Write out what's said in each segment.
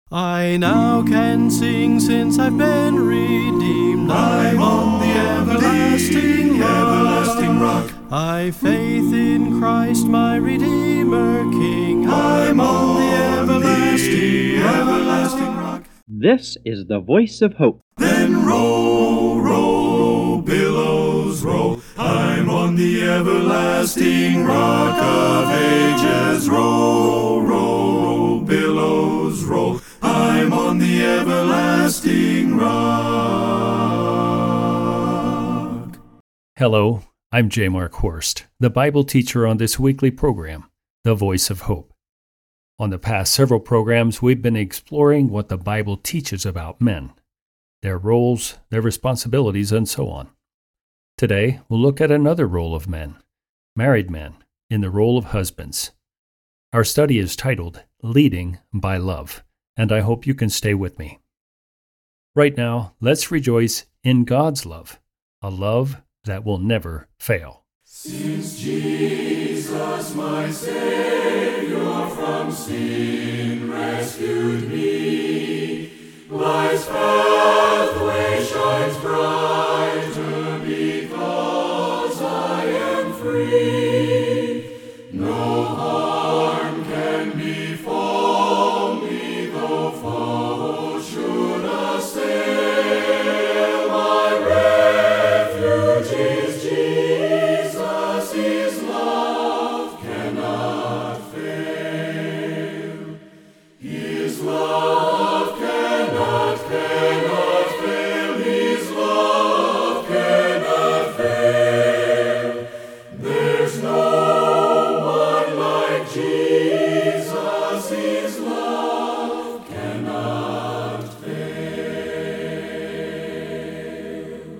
I now can sing since I've been redeemed. I'm on the everlasting rock. I've faith in Christ my Redeemer King. I'm on the everlasting rock. This is the voice of hope. Then roll, roll, billows roll. I'm on the everlasting rock of ages. Roll, roll, billows roll. I'm on the everlasting rock. Hello, I'm J. Mark Horst, the Bible teacher on this weekly program, The Voice of Hope. On the past several programs, we've been exploring what the Bible teaches about men, their roles, their responsibilities, and so on. Today, we'll look at another role of men, married men, in the role of husbands. Our study is titled Leading by Love, and I hope you can stay with me. Right now, let's rejoice in God's love, a love that will never fail. Since Jesus, my Savior, from sin rescued me, life's pathway shines brighter because I am free. No harm can befall me, though foes should assail. My refuge is Jesus, His love cannot fail. His love cannot fail. His love cannot fail. There's no one like Jesus. His love cannot fail.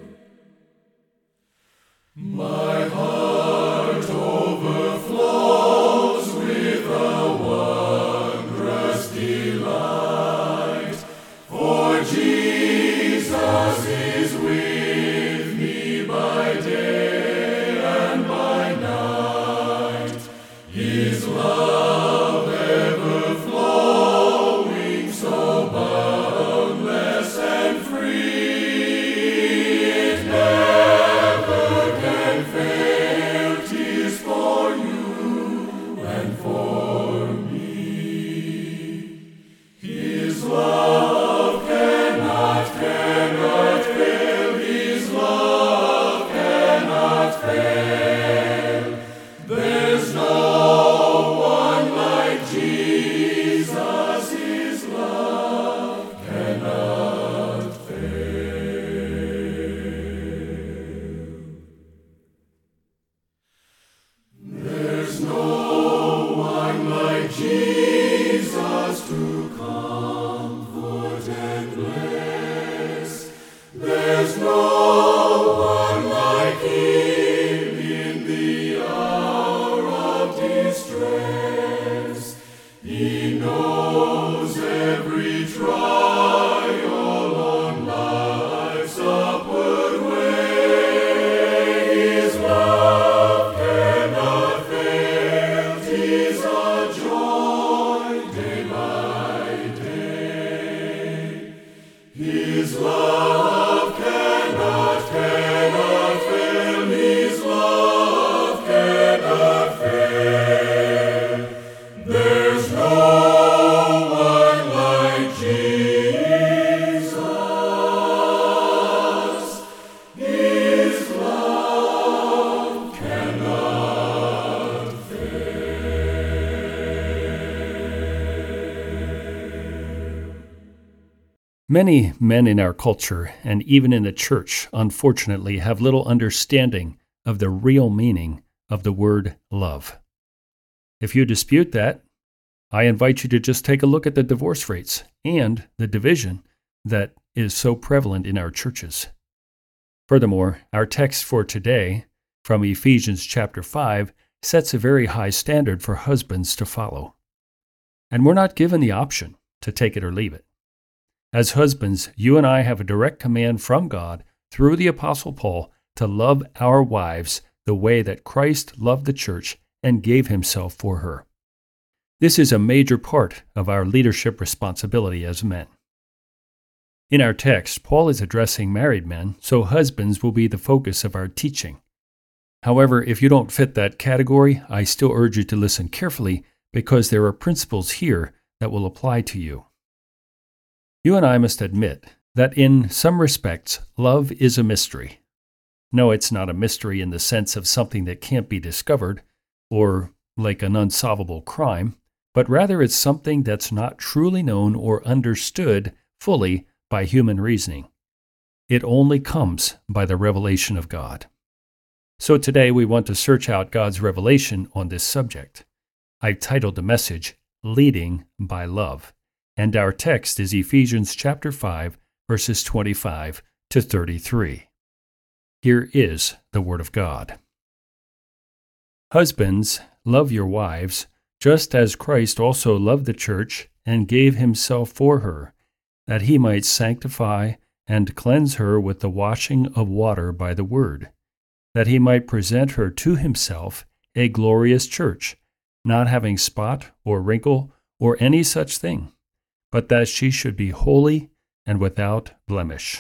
My heart overflows with a wondrous delight, for Jesus is with me by day and by night. His love ever flowing, so boundless and free, it never can fail. 'Tis for you and for me. His love cannot fail. His love cannot fail. There's no one like Jesus. His love cannot fail. There's no one like Jesus to comfort and bless. There's no one like Him in the hour of distress. He knows every trial on life's upward way. His love cannot fail. 'Tis a joy day by day. His love cannot fail. His love cannot fail. There's no one like Jesus. His love cannot fail. Many men in our culture, and even in the church, unfortunately, have little understanding of the real meaning of the word love. If you dispute that, I invite you to just take a look at the divorce rates and the division that is so prevalent in our churches. Furthermore, our text for today, from Ephesians chapter 5, sets a very high standard for husbands to follow. And we're not given the option to take it or leave it. As husbands, you and I have a direct command from God through the Apostle Paul to love our wives the way that Christ loved the church and gave himself for her. This is a major part of our leadership responsibility as men. In our text, Paul is addressing married men, so husbands will be the focus of our teaching. However, if you don't fit that category, I still urge you to listen carefully because there are principles here that will apply to you. You and I must admit that in some respects, love is a mystery. No, it's not a mystery in the sense of something that can't be discovered, or like an unsolvable crime, but rather it's something that's not truly known or understood fully by human reasoning. It only comes by the revelation of God. So today we want to search out God's revelation on this subject. I've titled the message, Leading by Love, and our text is Ephesians chapter 5, verses 25 to 33. Here is the Word of God. Husbands, love your wives, just as Christ also loved the church and gave himself for her, that he might sanctify and cleanse her with the washing of water by the word, that he might present her to himself a glorious church, not having spot or wrinkle or any such thing, but that she should be holy and without blemish.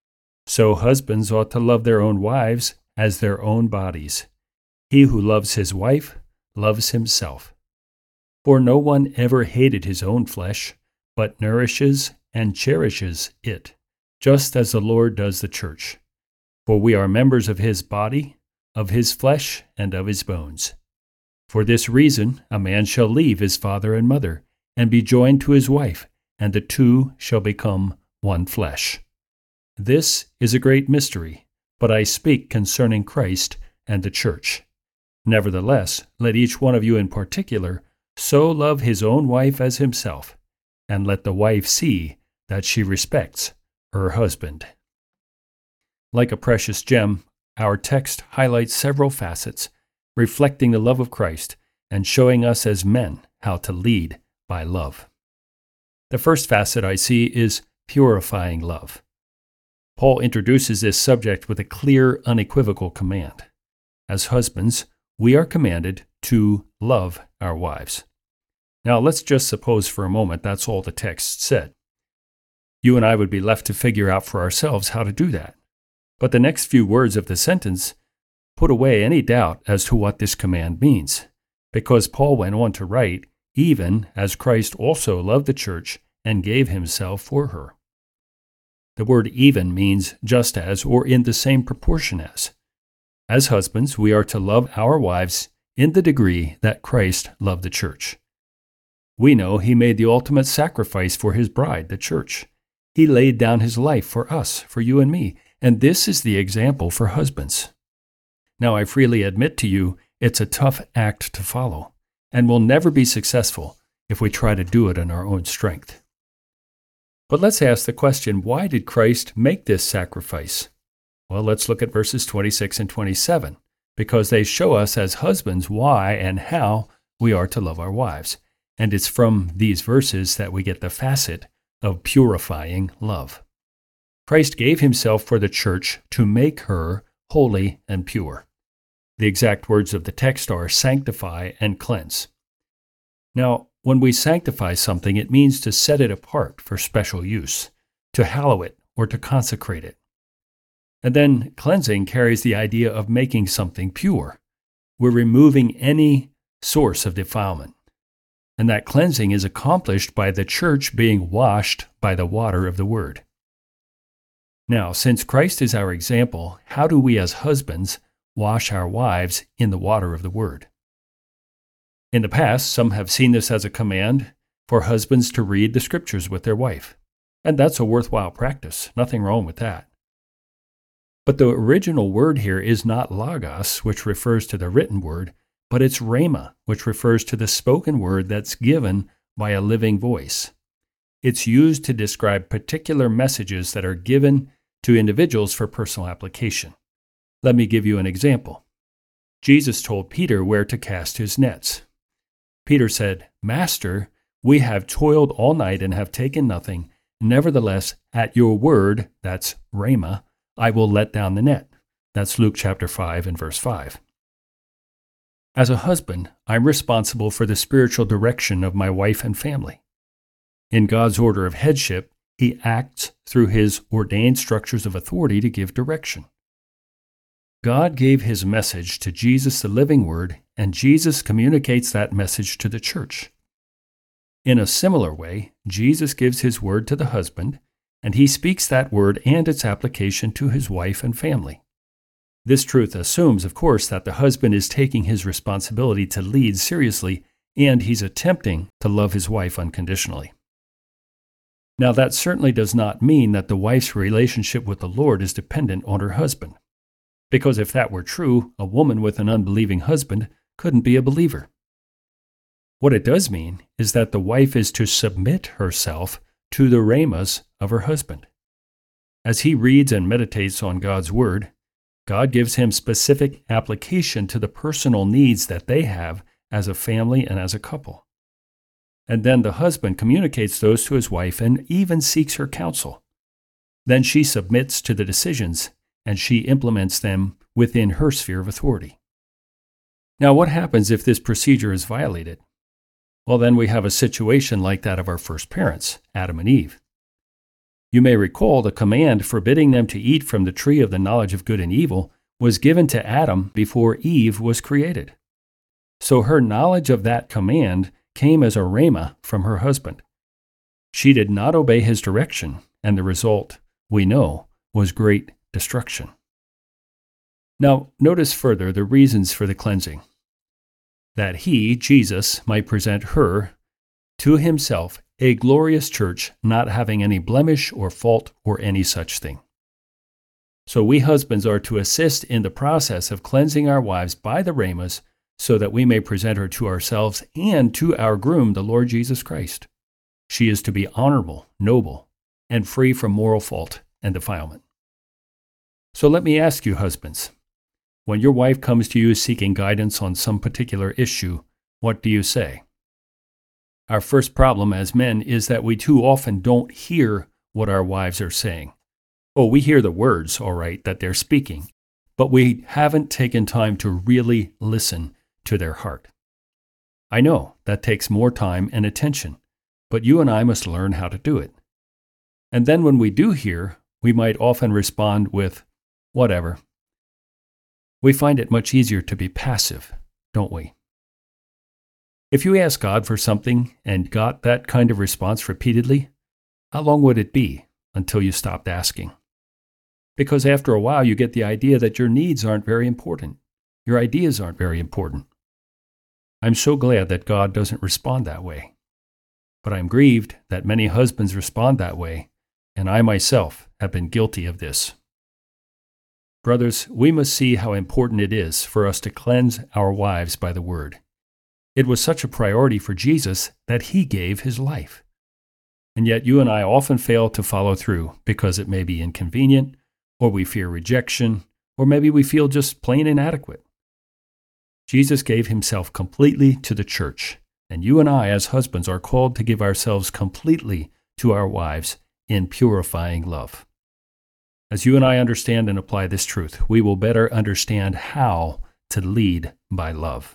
So husbands ought to love their own wives as their own bodies. He who loves his wife loves himself. For no one ever hated his own flesh, but nourishes and cherishes it, just as the Lord does the church. For we are members of his body, of his flesh, and of his bones. For this reason a man shall leave his father and mother, and be joined to his wife, and the two shall become one flesh. This is a great mystery, but I speak concerning Christ and the church. Nevertheless, let each one of you in particular so love his own wife as himself, and let the wife see that she respects her husband. Like a precious gem, our text highlights several facets, reflecting the love of Christ and showing us as men how to lead by love. The first facet I see is purifying love. Paul introduces this subject with a clear, unequivocal command. As husbands, we are commanded to love our wives. Now, let's just suppose for a moment that's all the text said. You and I would be left to figure out for ourselves how to do that. But the next few words of the sentence put away any doubt as to what this command means, because Paul went on to write, even as Christ also loved the church and gave himself for her. The word even means just as or in the same proportion as. As husbands, we are to love our wives in the degree that Christ loved the church. We know he made the ultimate sacrifice for his bride, the church. He laid down his life for us, for you and me, and this is the example for husbands. Now, I freely admit to you, it's a tough act to follow, and will never be successful if we try to do it in our own strength. But let's ask the question, why did Christ make this sacrifice? Well, let's look at verses 26 and 27, because they show us as husbands why and how we are to love our wives. And it's from these verses that we get the facet of purifying love. Christ gave himself for the church to make her holy and pure. The exact words of the text are sanctify and cleanse. Now, when we sanctify something, it means to set it apart for special use, to hallow it or to consecrate it. And then cleansing carries the idea of making something pure. We're removing any source of defilement. And that cleansing is accomplished by the church being washed by the water of the Word. Now, since Christ is our example, how do we as husbands wash our wives in the water of the Word? In the past, some have seen this as a command for husbands to read the Scriptures with their wife. And that's a worthwhile practice. Nothing wrong with that. But the original word here is not logos, which refers to the written word, but it's rhema, which refers to the spoken word that's given by a living voice. It's used to describe particular messages that are given to individuals for personal application. Let me give you an example. Jesus told Peter where to cast his nets. Peter said, "Master, we have toiled all night and have taken nothing. Nevertheless, at your word," that's rhema, "I will let down the net." That's Luke chapter 5 and verse 5. As a husband, I'm responsible for the spiritual direction of my wife and family. In God's order of headship, He acts through His ordained structures of authority to give direction. God gave His message to Jesus, the living Word, and Jesus communicates that message to the church. In a similar way, Jesus gives His word to the husband, and he speaks that word and its application to his wife and family. This truth assumes, of course, that the husband is taking his responsibility to lead seriously, and he's attempting to love his wife unconditionally. Now, that certainly does not mean that the wife's relationship with the Lord is dependent on her husband, because if that were true, a woman with an unbelieving husband couldn't be a believer. What it does mean is that the wife is to submit herself to the rhemas of her husband. As he reads and meditates on God's word, God gives him specific application to the personal needs that they have as a family and as a couple. And then the husband communicates those to his wife and even seeks her counsel. Then she submits to the decisions and she implements them within her sphere of authority. Now, what happens if this procedure is violated? Well, then we have a situation like that of our first parents, Adam and Eve. You may recall the command forbidding them to eat from the tree of the knowledge of good and evil was given to Adam before Eve was created. So her knowledge of that command came as a rhema from her husband. She did not obey his direction, and the result, we know, was great destruction. Now, notice further the reasons for the cleansing. That he, Jesus, might present her to himself a glorious church, not having any blemish or fault or any such thing. So we husbands are to assist in the process of cleansing our wives by the rhemas, so that we may present her to ourselves and to our groom, the Lord Jesus Christ. She is to be honorable, noble, and free from moral fault and defilement. So let me ask you, husbands, when your wife comes to you seeking guidance on some particular issue, what do you say? Our first problem as men is that we too often don't hear what our wives are saying. Oh, we hear the words, all right, that they're speaking, but we haven't taken time to really listen to their heart. I know that takes more time and attention, but you and I must learn how to do it. And then when we do hear, we might often respond with, whatever. We find it much easier to be passive, don't we? If you ask God for something and got that kind of response repeatedly, how long would it be until you stopped asking? Because after a while, you get the idea that your needs aren't very important. Your ideas aren't very important. I'm so glad that God doesn't respond that way. But I'm grieved that many husbands respond that way, and I myself have been guilty of this. Brothers, we must see how important it is for us to cleanse our wives by the word. It was such a priority for Jesus that he gave his life. And yet you and I often fail to follow through because it may be inconvenient, or we fear rejection, or maybe we feel just plain inadequate. Jesus gave himself completely to the church, and you and I as husbands are called to give ourselves completely to our wives in purifying love. As you and I understand and apply this truth, we will better understand how to lead by love.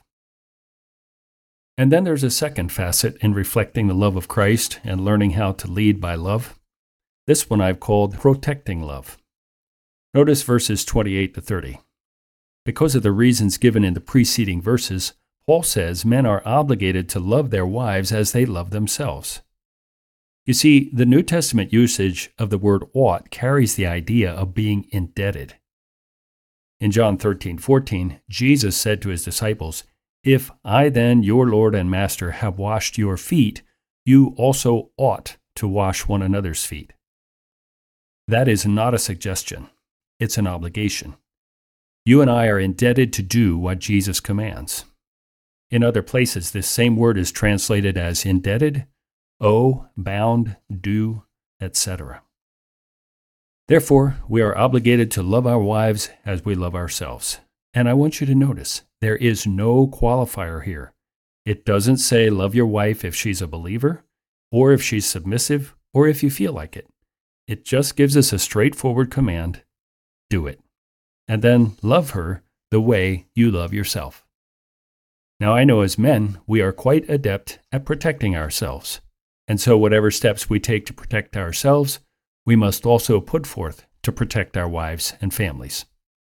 And then there's a second facet in reflecting the love of Christ and learning how to lead by love. This one I've called protecting love. Notice verses 28 to 30. Because of the reasons given in the preceding verses, Paul says men are obligated to love their wives as they love themselves. You see, the New Testament usage of the word ought carries the idea of being indebted. In John 13:14, Jesus said to his disciples, "If I then, your Lord and Master, have washed your feet, you also ought to wash one another's feet." That is not a suggestion. It's an obligation. You and I are indebted to do what Jesus commands. In other places, this same word is translated as indebted, owe, bound, due, etc. Therefore, we are obligated to love our wives as we love ourselves. And I want you to notice, there is no qualifier here. It doesn't say love your wife if she's a believer, or if she's submissive, or if you feel like it. It just gives us a straightforward command, do it. And then love her the way you love yourself. Now, I know as men, we are quite adept at protecting ourselves. And so whatever steps we take to protect ourselves, we must also put forth to protect our wives and families.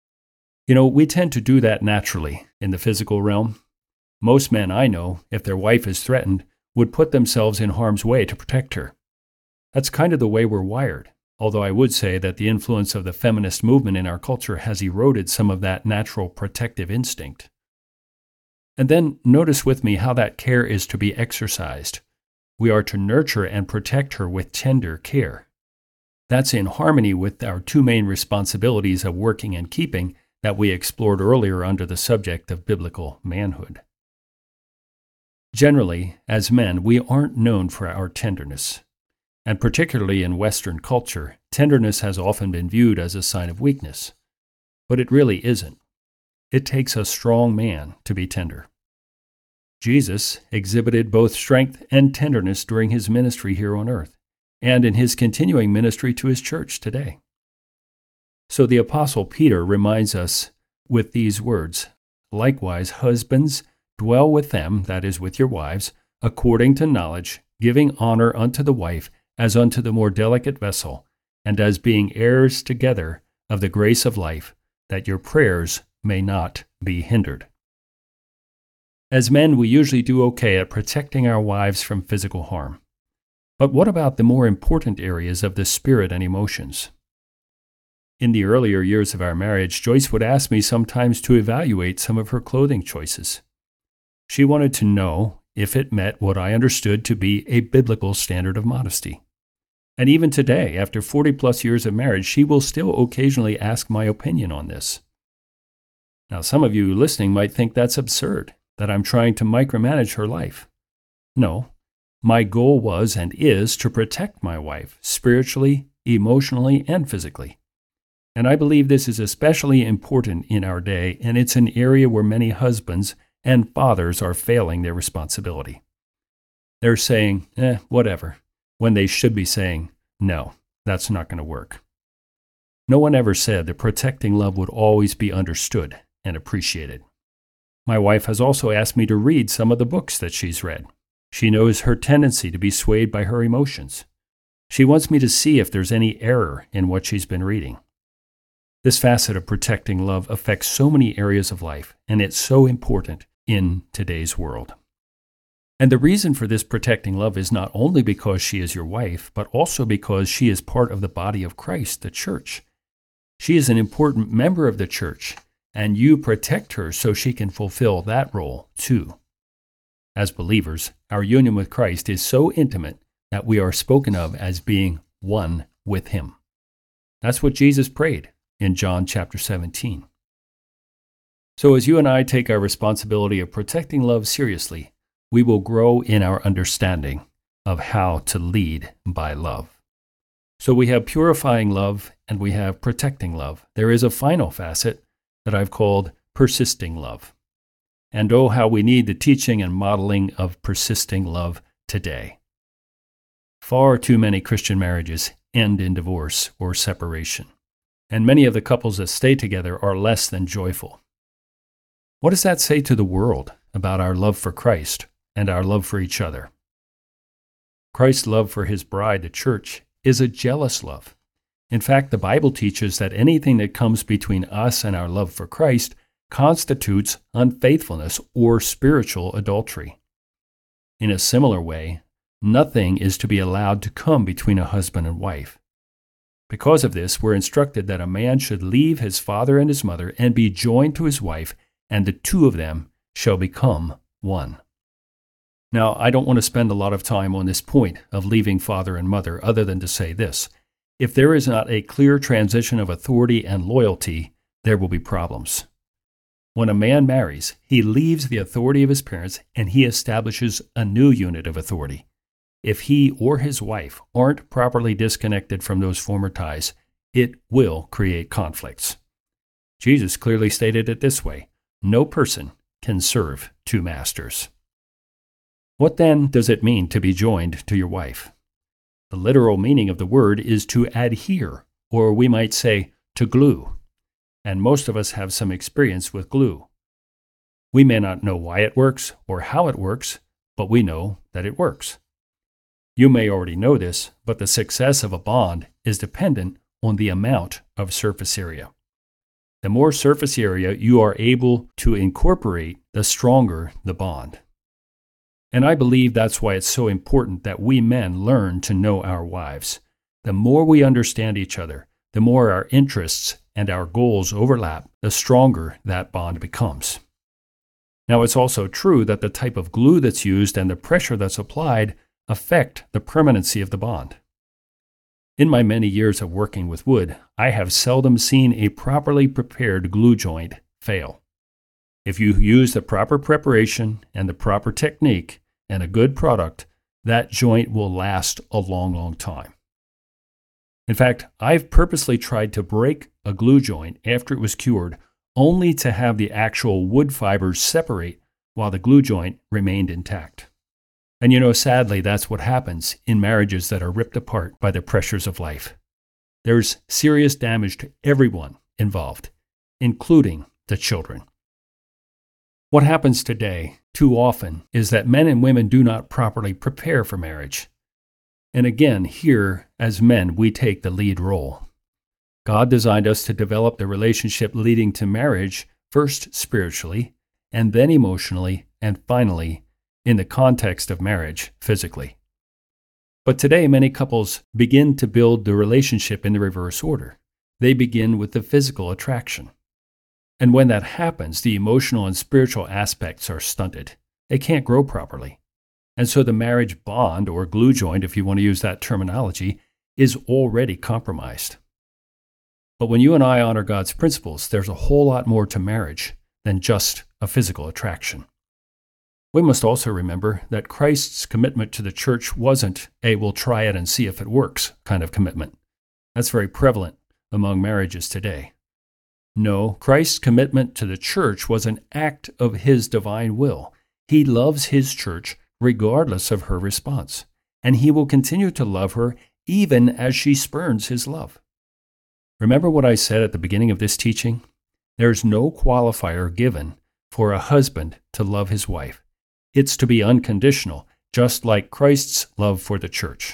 We tend to do that naturally in the physical realm. Most men I know, if their wife is threatened, would put themselves in harm's way to protect her. That's kind of the way we're wired, although I would say that the influence of the feminist movement in our culture has eroded some of that natural protective instinct. And then notice with me how that care is to be exercised. We are to nurture and protect her with tender care. That's in harmony with our two main responsibilities of working and keeping that we explored earlier under the subject of biblical manhood. Generally, as men, we aren't known for our tenderness. And particularly in Western culture, tenderness has often been viewed as a sign of weakness. But it really isn't. It takes a strong man to be tender. Jesus exhibited both strength and tenderness during his ministry here on earth, and in his continuing ministry to his church today. So the Apostle Peter reminds us with these words, "Likewise, husbands, dwell with them," that is, with your wives, "according to knowledge, giving honor unto the wife as unto the more delicate vessel, and as being heirs together of the grace of life, that your prayers may not be hindered." As men, we usually do okay at protecting our wives from physical harm. But what about the more important areas of the spirit and emotions? In the earlier years of our marriage, Joyce would ask me sometimes to evaluate some of her clothing choices. She wanted to know if it met what I understood to be a biblical standard of modesty. And even today, after 40-plus years of marriage, she will still occasionally ask my opinion on this. Now, some of you listening might think that's absurd, that I'm trying to micromanage her life. No, my goal was and is to protect my wife spiritually, emotionally, and physically. And I believe this is especially important in our day, and it's an area where many husbands and fathers are failing their responsibility. They're saying, whatever, when they should be saying, no, that's not going to work. No one ever said that protecting love would always be understood and appreciated. My wife has also asked me to read some of the books that she's read. She knows her tendency to be swayed by her emotions. She wants me to see if there's any error in what she's been reading. This facet of protecting love affects so many areas of life, and it's so important in today's world. And the reason for this protecting love is not only because she is your wife, but also because she is part of the body of Christ, the church. She is an important member of the church, and you protect her so she can fulfill that role too. As believers, our union with Christ is so intimate that we are spoken of as being one with him. That's what Jesus prayed in John chapter 17. So as you and I take our responsibility of protecting love seriously, we will grow in our understanding of how to lead by love. So we have purifying love and we have protecting love. There is a final facet that I've called persisting love. And oh, how we need the teaching and modeling of persisting love today. Far too many Christian marriages end in divorce or separation. And many of the couples that stay together are less than joyful. What does that say to the world about our love for Christ and our love for each other? Christ's love for his bride, the church, is a jealous love. In fact, the Bible teaches that anything that comes between us and our love for Christ constitutes unfaithfulness or spiritual adultery. In a similar way, nothing is to be allowed to come between a husband and wife. Because of this, we're instructed that a man should leave his father and his mother and be joined to his wife, and the two of them shall become one. Now, I don't want to spend a lot of time on this point of leaving father and mother other than to say this. If there is not a clear transition of authority and loyalty, there will be problems. When a man marries, he leaves the authority of his parents and he establishes a new unit of authority. If he or his wife aren't properly disconnected from those former ties, it will create conflicts. Jesus clearly stated it this way: no person can serve two masters. What then does it mean to be joined to your wife? The literal meaning of the word is to adhere, or we might say to glue. And most of us have some experience with glue. We may not know why it works or how it works, but we know that it works. You may already know this, but the success of a bond is dependent on the amount of surface area. The more surface area you are able to incorporate, the stronger the bond. And I believe that's why it's so important that we men learn to know our wives. The more we understand each other, the more our interests and our goals overlap, the stronger that bond becomes. Now, it's also true that the type of glue that's used and the pressure that's applied affect the permanency of the bond. In my many years of working with wood, I have seldom seen a properly prepared glue joint fail. If you use the proper preparation and the proper technique and a good product, that joint will last a long, long time. In fact, I've purposely tried to break a glue joint after it was cured, only to have the actual wood fibers separate while the glue joint remained intact. And sadly, that's what happens in marriages that are ripped apart by the pressures of life. There's serious damage to everyone involved, including the children. What happens today, too often, is that men and women do not properly prepare for marriage. And again, here, as men, we take the lead role. God designed us to develop the relationship leading to marriage, first spiritually, and then emotionally, and finally, in the context of marriage, physically. But today, many couples begin to build the relationship in the reverse order. They begin with the physical attraction. And when that happens, the emotional and spiritual aspects are stunted. They can't grow properly. And so the marriage bond, or glue joint, if you want to use that terminology, is already compromised. But when you and I honor God's principles, there's a whole lot more to marriage than just a physical attraction. We must also remember that Christ's commitment to the church wasn't a we'll try it and see if it works kind of commitment. That's very prevalent among marriages today. No, Christ's commitment to the church was an act of his divine will. He loves his church regardless of her response, and he will continue to love her even as she spurns his love. Remember what I said at the beginning of this teaching? There's no qualifier given for a husband to love his wife. It's to be unconditional, just like Christ's love for the church.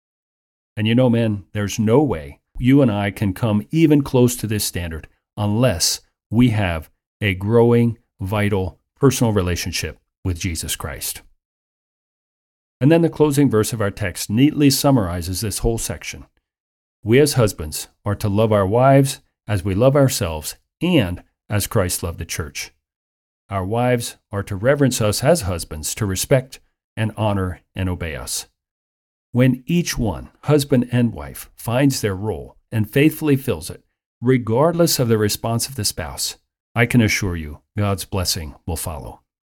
And men, there's no way you and I can come even close to this standard unless we have a growing, vital, personal relationship with Jesus Christ. And then the closing verse of our text neatly summarizes this whole section. We as husbands are to love our wives as we love ourselves and as Christ loved the church. Our wives are to reverence us as husbands, to respect and honor and obey us. When each one, husband and wife, finds their role and faithfully fills it, regardless of the response of the spouse, I can assure you God's blessing will follow.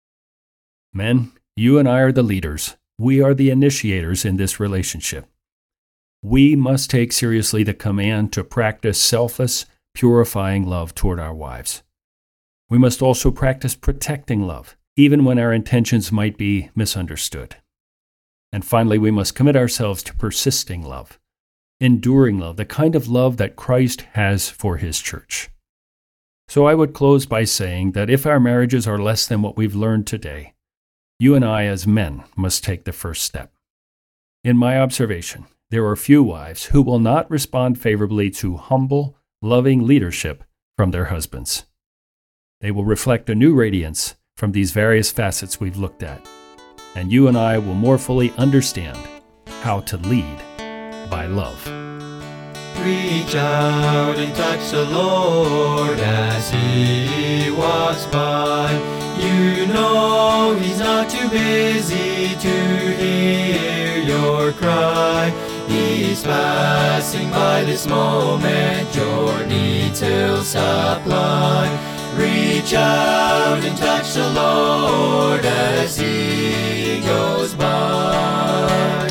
Men, you and I are the leaders. We are the initiators in this relationship. We must take seriously the command to practice selfless, purifying love toward our wives. We must also practice protecting love, even when our intentions might be misunderstood. And finally, we must commit ourselves to persisting love, enduring love, the kind of love that Christ has for his church. So I would close by saying that if our marriages are less than what we've learned today, you and I as men must take the first step. In my observation, there are few wives who will not respond favorably to humble, loving leadership from their husbands. They will reflect a new radiance from these various facets we've looked at, and you and I will more fully understand how to lead by love. Reach out and touch the Lord as he walks by. You know he's not too busy to hear your cry. He's passing by this moment, your needs he'll supply. Reach out and touch the Lord as he goes by.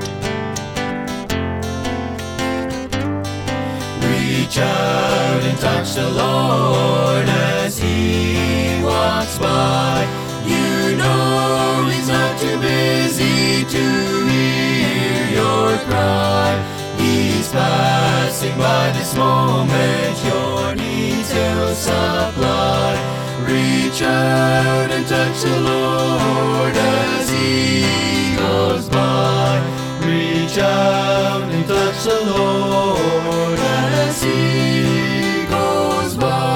Reach out and touch the Lord as he walks by. You know he's not too busy to hear your cry. He's passing by this moment, your needs he'll supply. Reach out and touch the Lord as He goes by. Reach out and touch the Lord as He goes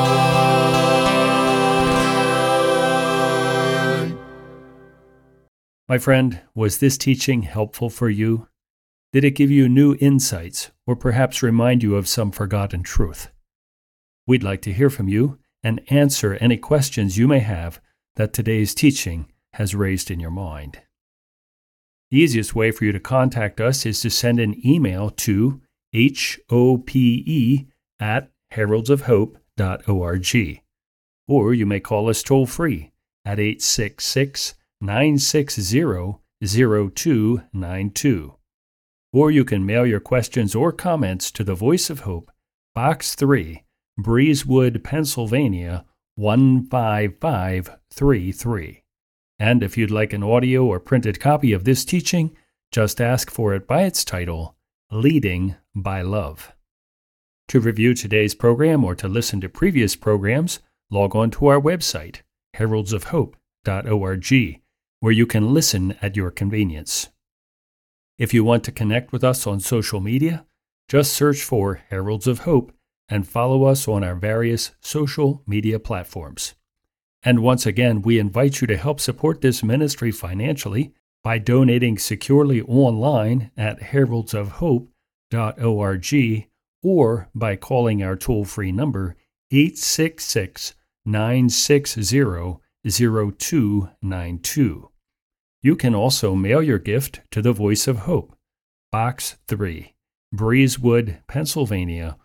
by. My friend, was this teaching helpful for you? Did it give you new insights or perhaps remind you of some forgotten truth? We'd like to hear from you and answer any questions you may have that today's teaching has raised in your mind. The easiest way for you to contact us is to send an email to hope@heraldsofhope.org, or you may call us toll-free at 866-960-0292. Or you can mail your questions or comments to the Voice of Hope, Box 3, Breezewood, Pennsylvania, 15533. And if you'd like an audio or printed copy of this teaching, just ask for it by its title, Leading by Love. To review today's program or to listen to previous programs, log on to our website, heraldsofhope.org, where you can listen at your convenience. If you want to connect with us on social media, just search for Heralds of Hope and follow us on our various social media platforms. And once again, we invite you to help support this ministry financially by donating securely online at heraldsofhope.org or by calling our toll-free number 866-960-0292. You can also mail your gift to the Voice of Hope, Box 3, Breezewood, Pennsylvania,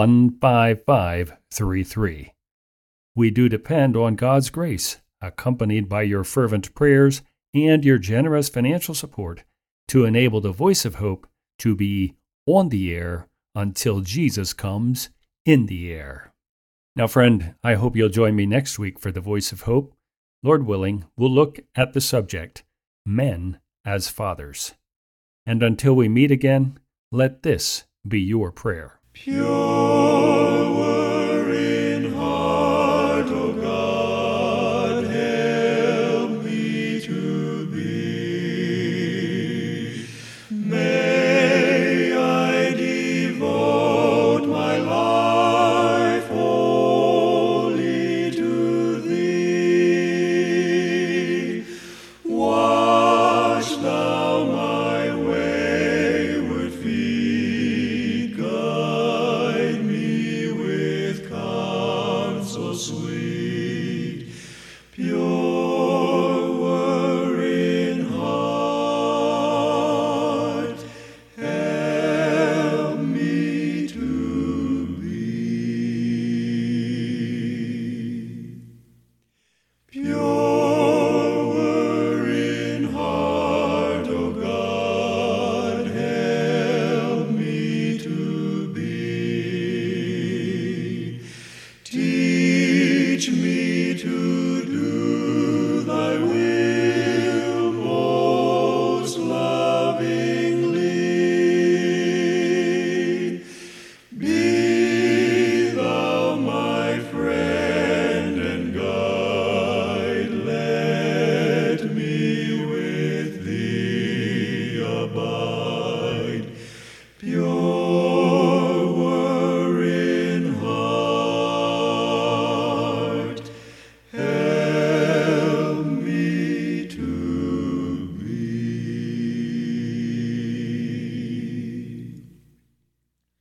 15533. We do depend on God's grace, accompanied by your fervent prayers and your generous financial support, to enable the Voice of Hope to be on the air until Jesus comes in the air. Now, friend, I hope you'll join me next week for the Voice of Hope. Lord willing, we'll look at the subject, Men as Fathers. And until we meet again, let this be your prayer. Pure word.